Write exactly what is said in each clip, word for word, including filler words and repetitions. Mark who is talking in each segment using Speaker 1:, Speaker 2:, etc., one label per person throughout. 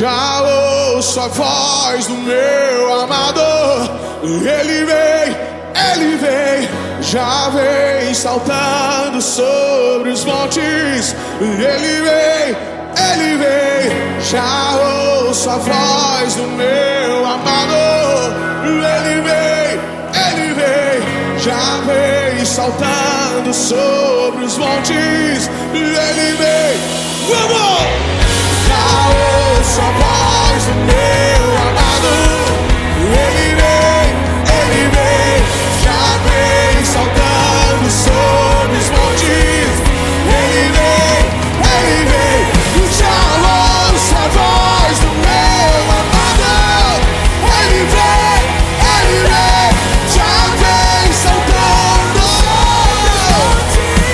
Speaker 1: Já ouço a voz do meu amador. Ele vem, ele vem, já vem saltando sobre os montes. Ele vem, ele vem, já ouço a voz do meu amador. Ele vem, ele vem, já vem saltando sobre os montes. Ele vem, vamos! Já ouço a voz do meu amado. Ele vem, ele vem, já vem saltando sobre os montes. Ele vem, ele vem, já ouço a voz do meu amado. Ele vem, ele vem, já vem saltando sobre os montes.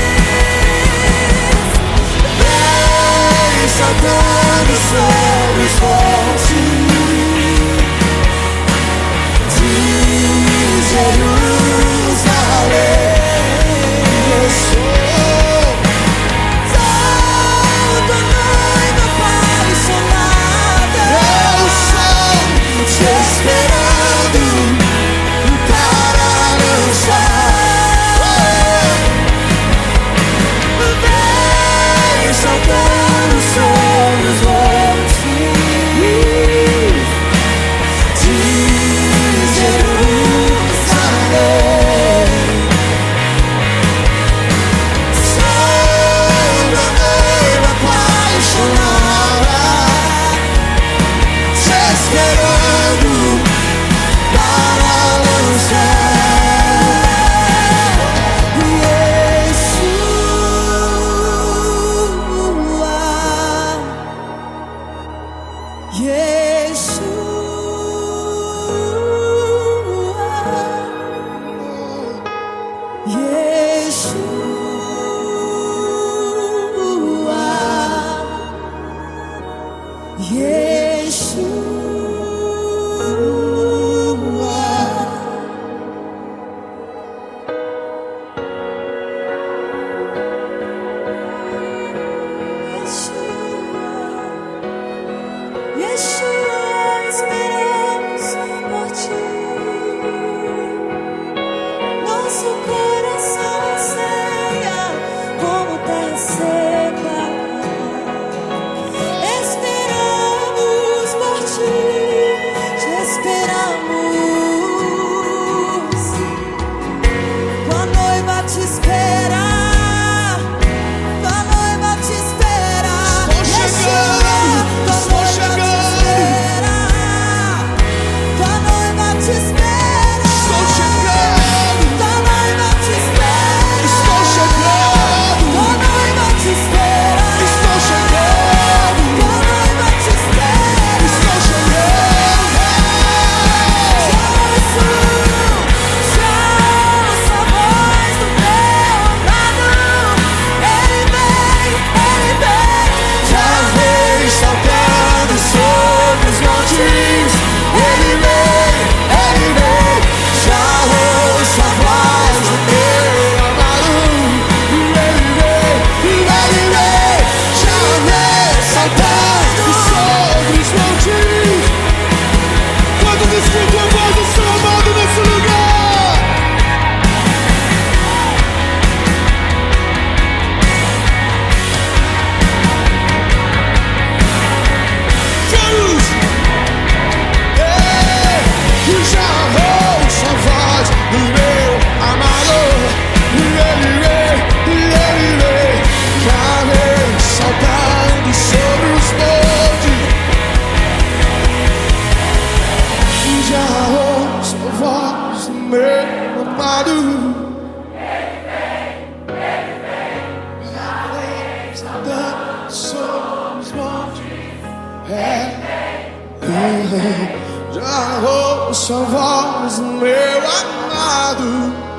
Speaker 1: Vem saltando sobre os montes de Jerusalém. Eu sou toda noiva apaixonada. Eu sou te esperando para lançar. Vem saltando sobre os montes de Jerusalém. Sou da noiva apaixonada, te esperando para lançar. Já ouço a voz do meu amado.